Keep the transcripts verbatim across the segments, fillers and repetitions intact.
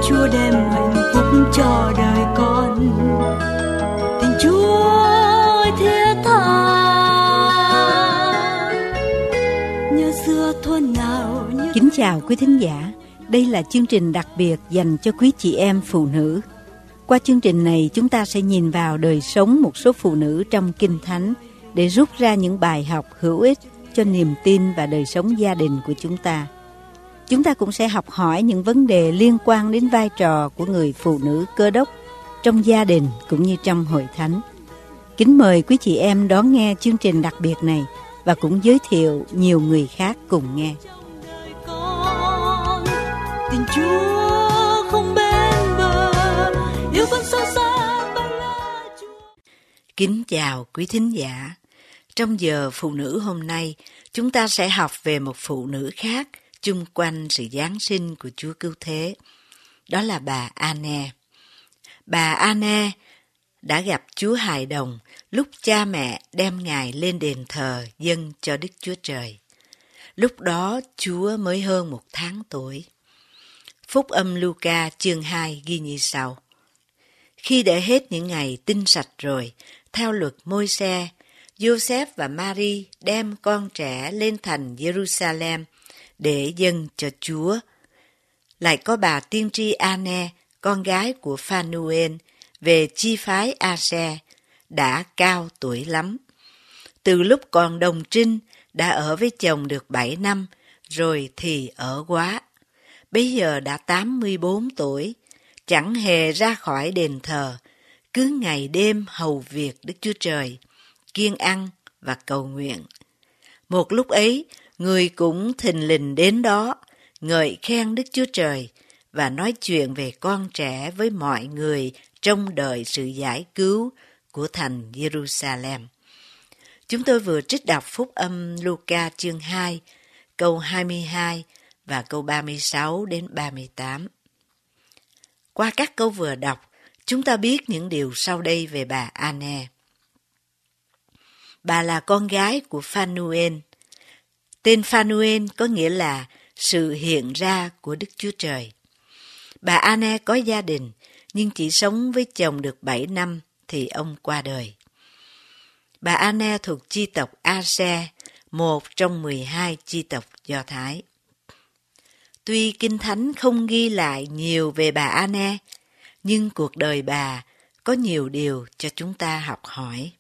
Chúa đem hạnh phúc cho đời con. Tình Chúa ơi thiết tha, nhớ xưa thuở nào nhớ... Kính chào quý thính giả, đây là chương trình đặc biệt dành cho quý chị em phụ nữ. Qua chương trình này, chúng ta sẽ nhìn vào đời sống một số phụ nữ trong Kinh Thánh để rút ra những bài học hữu ích cho niềm tin và đời sống gia đình của chúng ta. Chúng ta cũng sẽ học hỏi những vấn đề liên quan đến vai trò của người phụ nữ Cơ Đốc trong gia đình cũng như trong hội thánh. Kính mời quý chị em đón nghe chương trình đặc biệt này và cũng giới thiệu nhiều người khác cùng nghe. Tình Chúa không bên bờ, yêu vẫn sâu xa bao la Chúa. Kính chào quý thính giả. Trong giờ phụ nữ hôm nay, chúng ta sẽ học về một phụ nữ khác chung quanh sự giáng sinh của Chúa Cứu Thế. Đó là bà Anne. Bà Anne đã gặp Chúa hài đồng lúc cha mẹ đem Ngài lên đền thờ dâng cho Đức Chúa Trời. Lúc đó Chúa mới hơn một tháng tuổi. Phúc âm Luca chương hai ghi như sau. Khi để hết những ngày tinh sạch rồi, theo luật Môi-se, Giô-xép và Ma-ri đem con trẻ lên thành Giê-ru-sa-lem để dâng cho Chúa. Lại có bà tiên tri Anne, con gái của Pha-nu-el, về chi phái A-se, đã cao tuổi lắm. Từ lúc còn đồng trinh, đã ở với chồng được bảy năm, rồi thì ở quá. Bây giờ đã tám mươi bốn tuổi, chẳng hề ra khỏi đền thờ, cứ ngày đêm hầu việc Đức Chúa Trời, kiêng ăn và cầu nguyện. Một lúc ấy, người cũng thình lình đến đó, ngợi khen Đức Chúa Trời và nói chuyện về con trẻ với mọi người trông đợi sự giải cứu của thành Giê-ru-sa-lem. Chúng tôi vừa trích đọc phúc âm Luca chương hai, câu hai mươi hai và câu ba mươi sáu đến ba mươi tám. Qua các câu vừa đọc, chúng ta biết những điều sau đây về bà Anne. Bà là con gái của Pha-nu-el. Tên Pha-nu-el có nghĩa là sự hiện ra của Đức Chúa Trời. Bà Anne có gia đình, nhưng chỉ sống với chồng được bảy năm thì ông qua đời. Bà Anne thuộc chi tộc A-se, một trong mười hai chi tộc Do Thái. Tuy Kinh Thánh không ghi lại nhiều về bà Anne, nhưng cuộc đời bà có nhiều điều cho chúng ta học hỏi.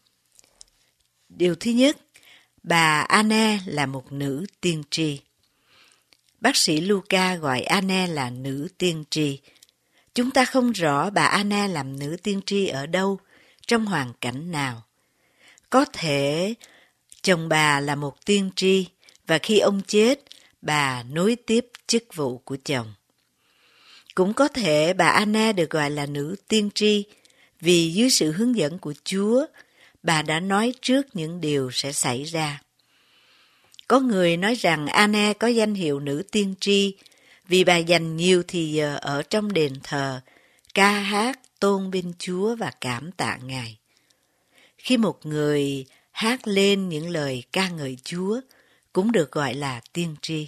Điều thứ nhất, bà Anne là một nữ tiên tri. Bác sĩ Luca gọi Anne là nữ tiên tri. Chúng ta không rõ bà Anne làm nữ tiên tri ở đâu, trong hoàn cảnh nào. Có thể chồng bà là một tiên tri và khi ông chết, bà nối tiếp chức vụ của chồng. Cũng có thể bà Anne được gọi là nữ tiên tri vì dưới sự hướng dẫn của Chúa, bà đã nói trước những điều sẽ xảy ra. Có người nói rằng Anne có danh hiệu nữ tiên tri vì bà dành nhiều thì giờ ở trong đền thờ, ca hát, tôn vinh Chúa và cảm tạ Ngài. Khi một người hát lên những lời ca ngợi Chúa, cũng được gọi là tiên tri.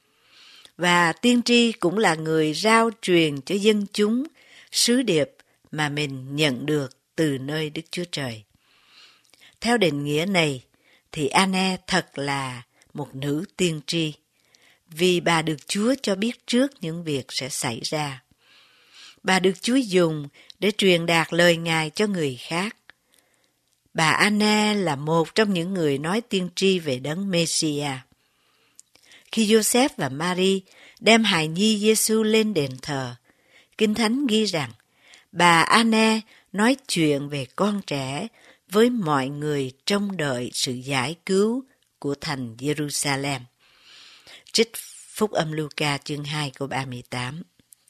Và tiên tri cũng là người rao truyền cho dân chúng sứ điệp mà mình nhận được từ nơi Đức Chúa Trời. Theo định nghĩa này, thì Anne thật là một nữ tiên tri, vì bà được Chúa cho biết trước những việc sẽ xảy ra. Bà được Chúa dùng để truyền đạt lời Ngài cho người khác. Bà Anne là một trong những người nói tiên tri về đấng Mê-si-a. Khi Giô-xép và Ma-ri đem hài nhi Giê-xu lên đền thờ, Kinh Thánh ghi rằng bà Anne nói chuyện về con trẻ với mọi người trông đợi sự giải cứu của thành Giê-ru-sa-lem. Trích phúc âm Luca chương hai câu ba mươi tám.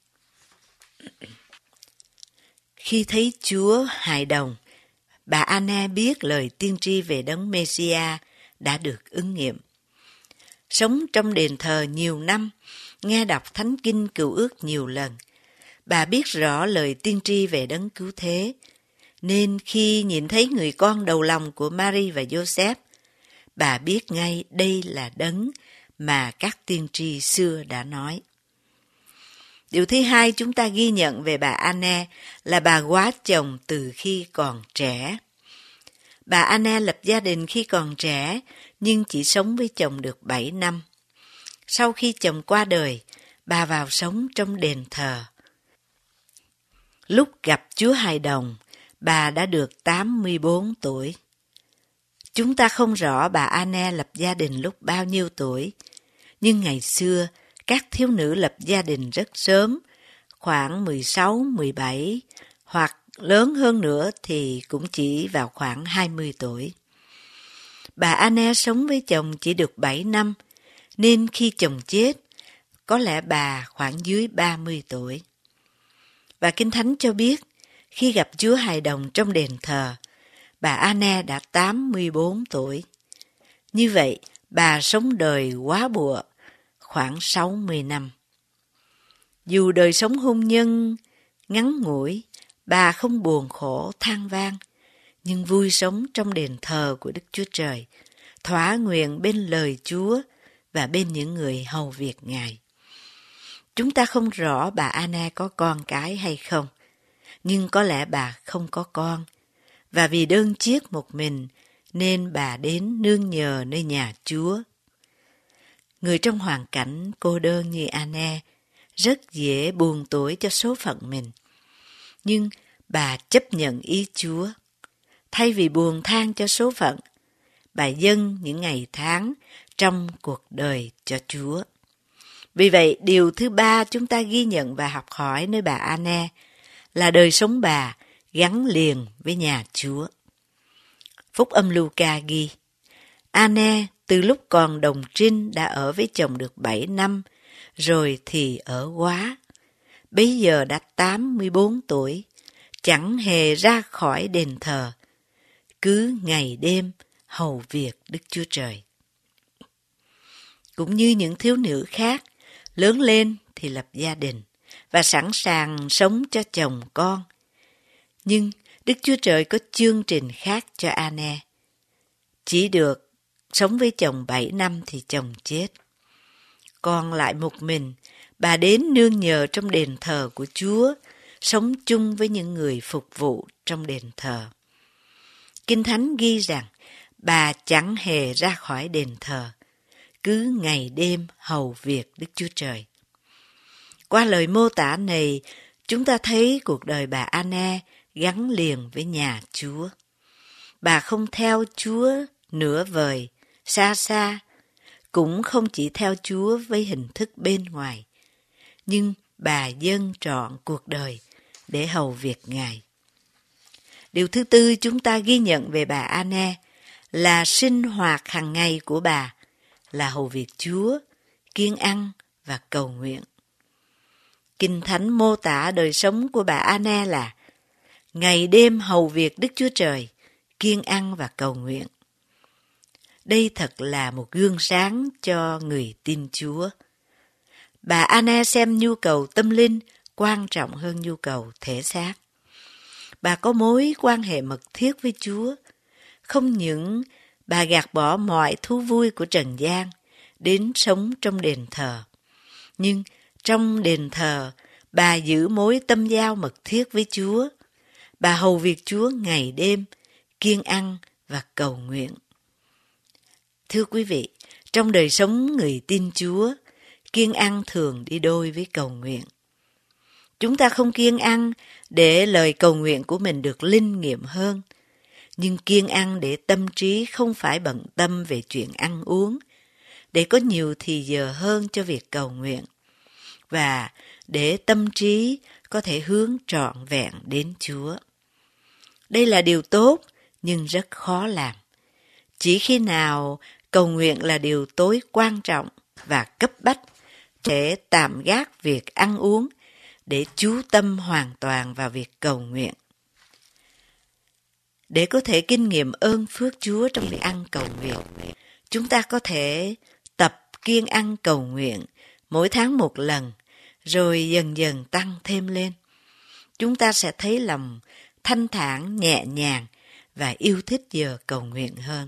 Khi thấy Chúa hài đồng, bà Anne biết lời tiên tri về đấng Mê-si-a đã được ứng nghiệm. Sống trong đền thờ nhiều năm, nghe đọc Thánh Kinh Cựu Ước nhiều lần, bà biết rõ lời tiên tri về đấng Cứu Thế, nên khi nhìn thấy người con đầu lòng của Ma-ri và Giô-xép, bà biết ngay đây là đấng mà các tiên tri xưa đã nói. Điều thứ hai chúng ta ghi nhận về bà Anne là bà quá chồng từ khi còn trẻ. Bà Anne lập gia đình khi còn trẻ, nhưng chỉ sống với chồng được bảy năm. Sau khi chồng qua đời, bà vào sống trong đền thờ. Lúc gặp Chúa Hài Đồng, bà đã được tám mươi bốn tuổi. Chúng ta không rõ bà Anne lập gia đình lúc bao nhiêu tuổi, nhưng ngày xưa, các thiếu nữ lập gia đình rất sớm, khoảng mười sáu, mười bảy, hoặc lớn hơn nữa thì cũng chỉ vào khoảng hai mươi tuổi. Bà Anne sống với chồng chỉ được bảy năm, nên khi chồng chết, có lẽ bà khoảng dưới ba mươi tuổi. Và Kinh Thánh cho biết, khi gặp Chúa Hài Đồng trong đền thờ, bà Anne đã tám mươi bốn tuổi. Như vậy, bà sống đời quá bụa, khoảng sáu mươi năm. Dù đời sống hôn nhân ngắn ngủi, bà không buồn khổ than vang, nhưng vui sống trong đền thờ của Đức Chúa Trời, thỏa nguyện bên lời Chúa và bên những người hầu việc Ngài. Chúng ta không rõ bà Anne có con cái hay không, nhưng có lẽ bà không có con, và vì đơn chiếc một mình nên bà đến nương nhờ nơi nhà Chúa. Người trong hoàn cảnh cô đơn như Anne rất dễ buồn tủi cho số phận mình, nhưng bà chấp nhận ý Chúa. Thay vì buồn than cho số phận, bà dâng những ngày tháng trong cuộc đời cho Chúa. Vì vậy, điều thứ ba chúng ta ghi nhận và học hỏi nơi bà Anne là đời sống bà gắn liền với nhà Chúa. Phúc âm Luca ghi, Anne từ lúc còn đồng trinh đã ở với chồng được bảy năm, rồi thì ở quá. Bây giờ đã tám mươi bốn tuổi, chẳng hề ra khỏi đền thờ, cứ ngày đêm hầu việc Đức Chúa Trời. Cũng như những thiếu nữ khác, lớn lên thì lập gia đình và sẵn sàng sống cho chồng con. Nhưng Đức Chúa Trời có chương trình khác cho Anne. Chỉ được sống với chồng bảy năm thì chồng chết. Còn lại một mình, bà đến nương nhờ trong đền thờ của Chúa, sống chung với những người phục vụ trong đền thờ. Kinh Thánh ghi rằng, bà chẳng hề ra khỏi đền thờ, cứ ngày đêm hầu việc Đức Chúa Trời. Qua lời mô tả này, chúng ta thấy cuộc đời bà Anne gắn liền với nhà Chúa. Bà không theo Chúa nửa vời, xa xa, cũng không chỉ theo Chúa với hình thức bên ngoài, nhưng bà dâng trọn cuộc đời để hầu việc Ngài. Điều thứ tư chúng ta ghi nhận về bà Anne là sinh hoạt hàng ngày của bà là hầu việc Chúa, kiêng ăn và cầu nguyện. Kinh Thánh mô tả đời sống của bà Anne là ngày đêm hầu việc Đức Chúa Trời, kiêng ăn và cầu nguyện. Đây thật là một gương sáng cho người tin Chúa. Bà Anne xem nhu cầu tâm linh quan trọng hơn nhu cầu thể xác. Bà có mối quan hệ mật thiết với Chúa. Không những bà gạt bỏ mọi thú vui của trần gian, đến sống trong đền thờ. Nhưng trong đền thờ, bà giữ mối tâm giao mật thiết với Chúa. Bà hầu việc Chúa ngày đêm, kiêng ăn và cầu nguyện. Thưa quý vị, trong đời sống người tin Chúa, kiêng ăn thường đi đôi với cầu nguyện. Chúng ta không kiêng ăn để lời cầu nguyện của mình được linh nghiệm hơn, nhưng kiêng ăn để tâm trí không phải bận tâm về chuyện ăn uống, để có nhiều thì giờ hơn cho việc cầu nguyện, và để tâm trí có thể hướng trọn vẹn đến Chúa. Đây là điều tốt, nhưng rất khó làm. Chỉ khi nào cầu nguyện là điều tối quan trọng và cấp bách, để tạm gác việc ăn uống, để chú tâm hoàn toàn vào việc cầu nguyện. Để có thể kinh nghiệm ơn phước Chúa trong việc ăn cầu nguyện, chúng ta có thể tập kiêng ăn cầu nguyện mỗi tháng một lần, rồi dần dần tăng thêm lên. Chúng ta sẽ thấy lòng thanh thản, nhẹ nhàng và yêu thích giờ cầu nguyện hơn.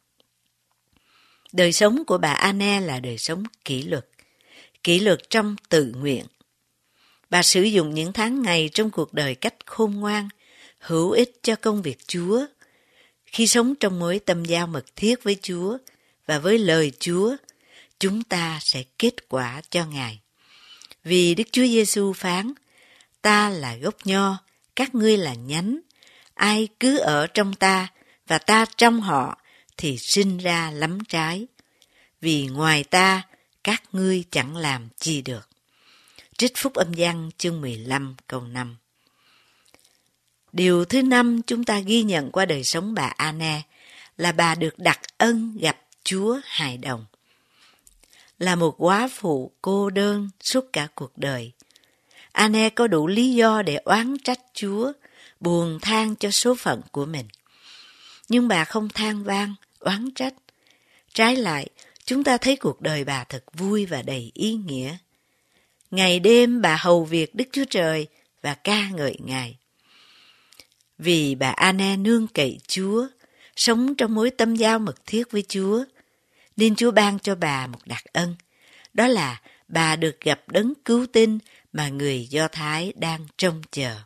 Đời sống của bà Anne là đời sống kỷ luật, kỷ luật trong tự nguyện. Bà sử dụng những tháng ngày trong cuộc đời cách khôn ngoan, hữu ích cho công việc Chúa. Khi sống trong mối tâm giao mật thiết với Chúa và với lời Chúa, chúng ta sẽ kết quả cho Ngài. Vì Đức Chúa Giêsu phán, ta là gốc nho, các ngươi là nhánh. Ai cứ ở trong ta và ta trong họ thì sinh ra lắm trái. Vì ngoài ta, các ngươi chẳng làm chi được. Trích Phúc Âm Văn chương mười lăm câu năm. Điều thứ năm chúng ta ghi nhận qua đời sống bà Anne là bà được đặc ân gặp Chúa hài đồng. Là một góa phụ cô đơn suốt cả cuộc đời, Anne có đủ lý do để oán trách Chúa, buồn than cho số phận của mình. Nhưng bà không than vang, oán trách. Trái lại, chúng ta thấy cuộc đời bà thật vui và đầy ý nghĩa. Ngày đêm bà hầu việc Đức Chúa Trời và ca ngợi Ngài. Vì bà Anne nương cậy Chúa, sống trong mối tâm giao mật thiết với Chúa, nên Chúa ban cho bà một đặc ân. Đó là bà được gặp đấng cứu tinh mà người Do Thái đang trông chờ.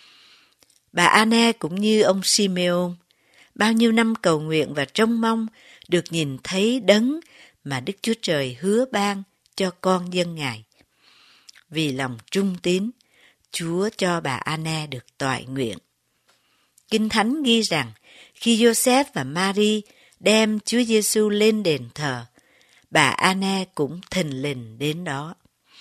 Bà Anne cũng như ông Simeon, bao nhiêu năm cầu nguyện và trông mong được nhìn thấy đấng mà Đức Chúa Trời hứa ban cho con dân Ngài. Vì lòng trung tín, Chúa cho bà Anne được toại nguyện. Kinh Thánh ghi rằng, khi Joseph và Mary đem Chúa Giêsu lên đền thờ, bà Anne cũng thình lình đến đó.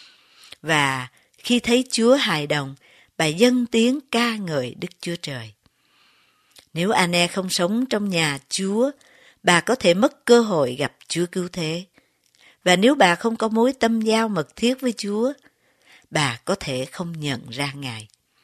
Và khi thấy Chúa hài đồng, bà dâng tiếng ca ngợi Đức Chúa Trời. Nếu Anne không sống trong nhà Chúa, bà có thể mất cơ hội gặp Chúa Cứu Thế. Và nếu bà không có mối tâm giao mật thiết với Chúa, bà có thể không nhận ra Ngài.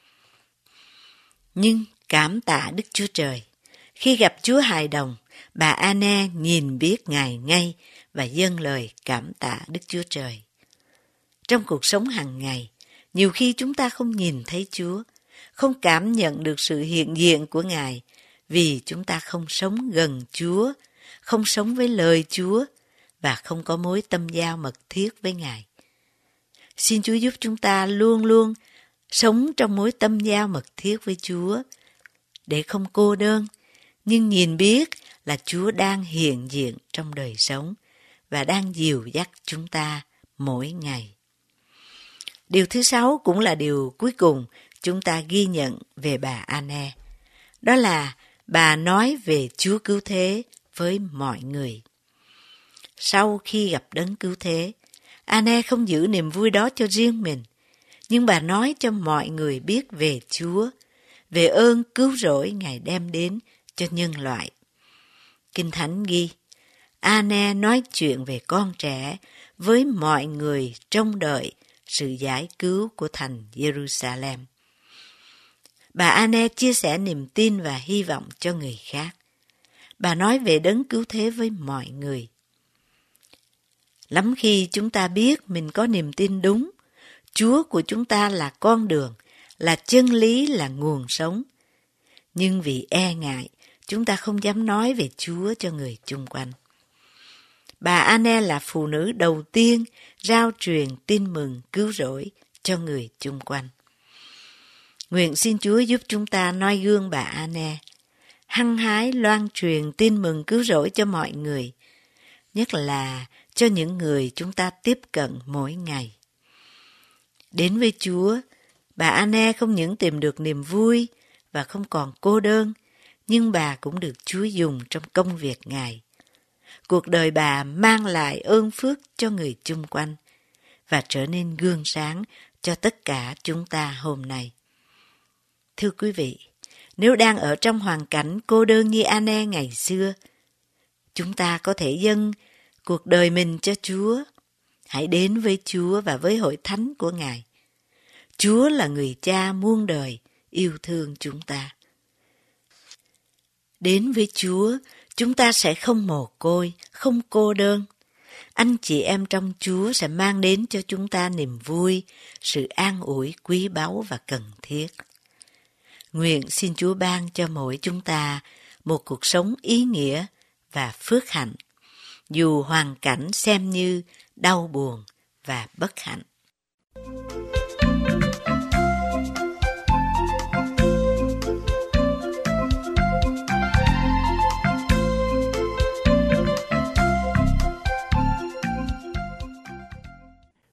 Nhưng cảm tạ Đức Chúa Trời, khi gặp Chúa hài đồng, bà Anne nhìn biết Ngài ngay và dâng lời cảm tạ Đức Chúa Trời. Trong cuộc sống hàng ngày, nhiều khi chúng ta không nhìn thấy Chúa, không cảm nhận được sự hiện diện của Ngài vì chúng ta không sống gần Chúa, không sống với lời Chúa và không có mối tâm giao mật thiết với Ngài. Xin Chúa giúp chúng ta luôn luôn sống trong mối tâm giao mật thiết với Chúa để không cô đơn, nhưng nhìn biết là Chúa đang hiện diện trong đời sống và đang dìu dắt chúng ta mỗi ngày. Điều thứ sáu cũng là điều cuối cùng chúng ta ghi nhận về bà Anne. Đó là bà nói về Chúa Cứu Thế với mọi người. Sau khi gặp đấng Cứu Thế, Anne không giữ niềm vui đó cho riêng mình, nhưng bà nói cho mọi người biết về Chúa, về ơn cứu rỗi Ngài đem đến cho nhân loại. Kinh Thánh ghi, Anne nói chuyện về con trẻ với mọi người trông đợi sự giải cứu của thành Jerusalem. Bà Anne chia sẻ niềm tin và hy vọng cho người khác. Bà nói về đấng cứu thế với mọi người. Lắm khi chúng ta biết mình có niềm tin đúng, Chúa của chúng ta là con đường, là chân lý, là nguồn sống. Nhưng vì e ngại, chúng ta không dám nói về Chúa cho người chung quanh. Bà Anne là phụ nữ đầu tiên rao truyền tin mừng cứu rỗi cho người chung quanh. Nguyện xin Chúa giúp chúng ta noi gương bà Anne, hăng hái loan truyền tin mừng cứu rỗi cho mọi người, nhất là cho những người chúng ta tiếp cận mỗi ngày. Đến với Chúa, bà Anne không những tìm được niềm vui và không còn cô đơn, nhưng bà cũng được Chúa dùng trong công việc Ngài. Cuộc đời bà mang lại ơn phước cho người chung quanh và trở nên gương sáng cho tất cả chúng ta hôm nay. Thưa quý vị, nếu đang ở trong hoàn cảnh cô đơn như Anne ngày xưa, chúng ta có thể dâng cuộc đời mình cho Chúa. Hãy đến với Chúa và với hội thánh của Ngài. Chúa là người cha muôn đời yêu thương chúng ta. Đến với Chúa, chúng ta sẽ không mồ côi, không cô đơn. Anh chị em trong Chúa sẽ mang đến cho chúng ta niềm vui, sự an ủi quý báu và cần thiết. Nguyện xin Chúa ban cho mỗi chúng ta một cuộc sống ý nghĩa và phước hạnh, dù hoàn cảnh xem như đau buồn và bất hạnh.